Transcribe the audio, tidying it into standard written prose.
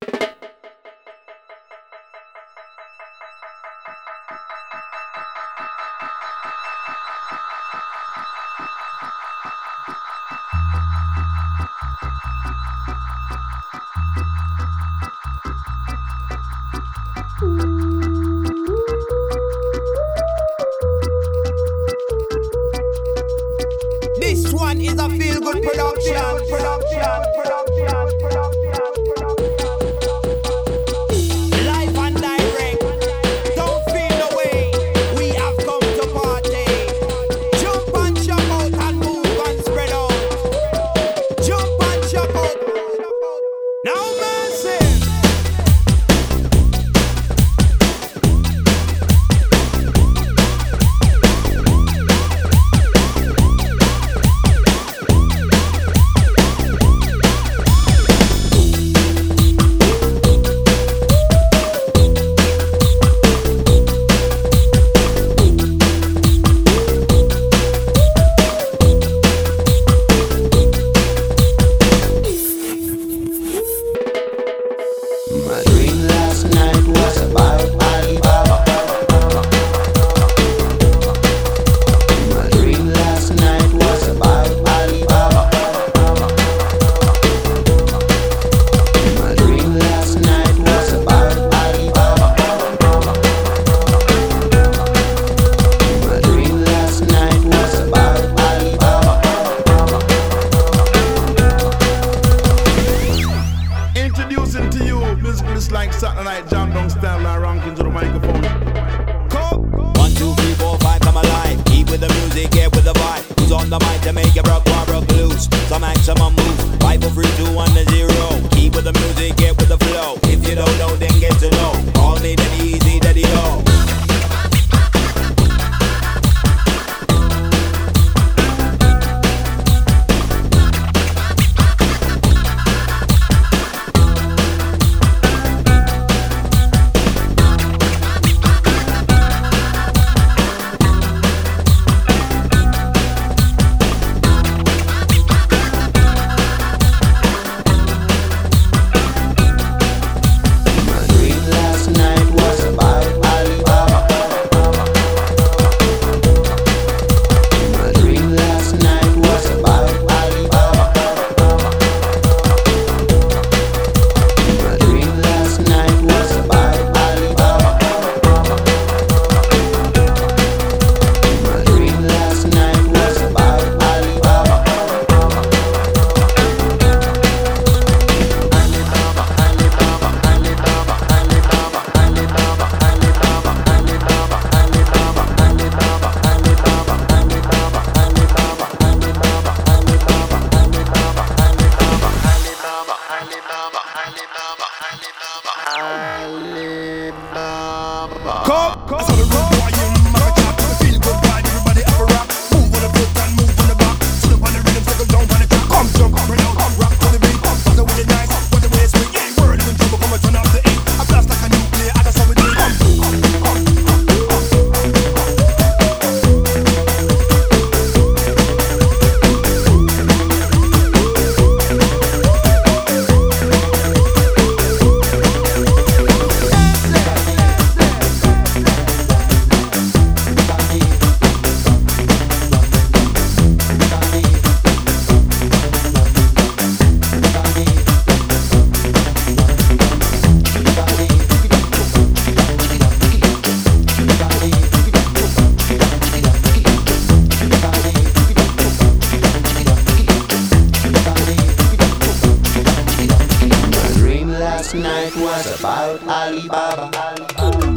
This one is a feel-good production. Live and direct. Don't feel the way. We have come to party. Jump and shout out and move and spread out. Jump and shout out. Now mercy. My dream last night was about Alibaba. My dream last night was about Alibaba. My dream last night was about Alibaba. My dream last night was about Alibaba. Introducing to you, Miss like Saturday Night Jam down style and ranking to the microphone. Come! 1, 2, 3, 4, 5, come alive. Keep with the music, get with the vibe. Who's on the mic to make it rock, loose? Some maximum move. 5, 4, 3, 2, 1, 0. Keep with the music, get with the flow. If you don't know, then get to know. All need an easy, daddy go. My dream last night was about Alibaba. My dream last night was about Alibaba. My dream last night was about Alibaba. My dream last night was about Alibaba. Come! I saw the road boy in my job. Feel good vibe, everybody up a rock. Move on the foot and move on the back. Sit up on the rhythm, circle down on the track. Come jump, bring out, rock to the beat. Bust it with it nice, what the way it's swing. Ain't world in trouble, come and turn off the heat. I blast like a nuclear, I just saw it do. My dream last night was about Alibaba.